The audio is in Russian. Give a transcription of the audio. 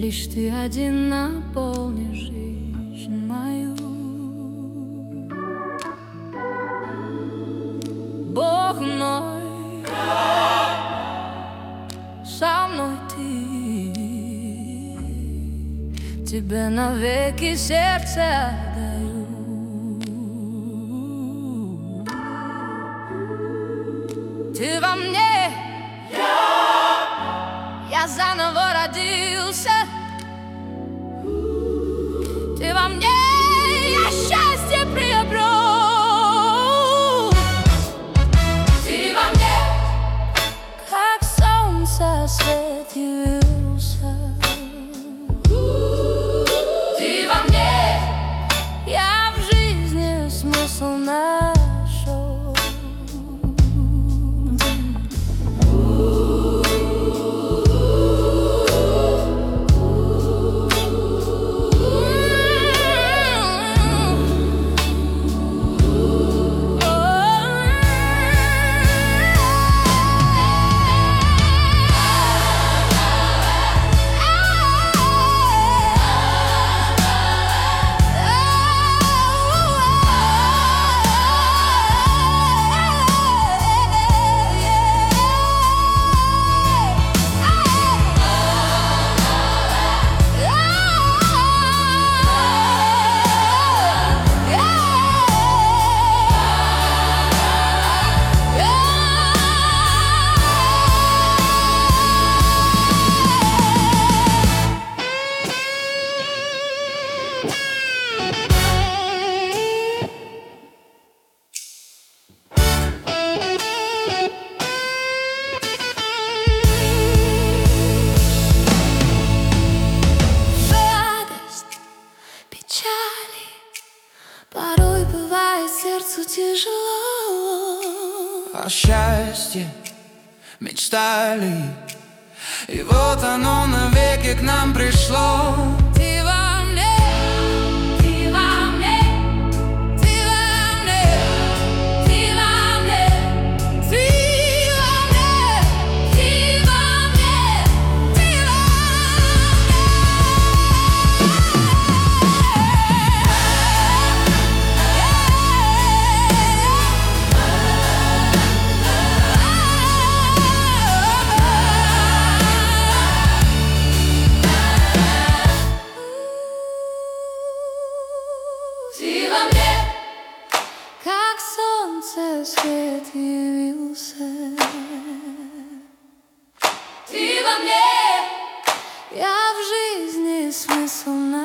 Лишь ты один наполнишь жизнь мою. Бог мой, со мной ты, тебе навеки сердце отдаю. Ты во мне, я заново родился. Ты во мне, я счастье приобрел. Ты во мне, как солнце свет явился. Ты во мне, я в жизни смысл нашел. Порой бывает сердцу тяжело. О счастье мечтали, и вот оно навеки к нам пришло. Ты во мне, ты во мне, ты во мне, ты во мне, ты во мне, ты во мне, ты во Ты во мне, как солнце свет явился. Ты во мне, я в жизни смысл нашел.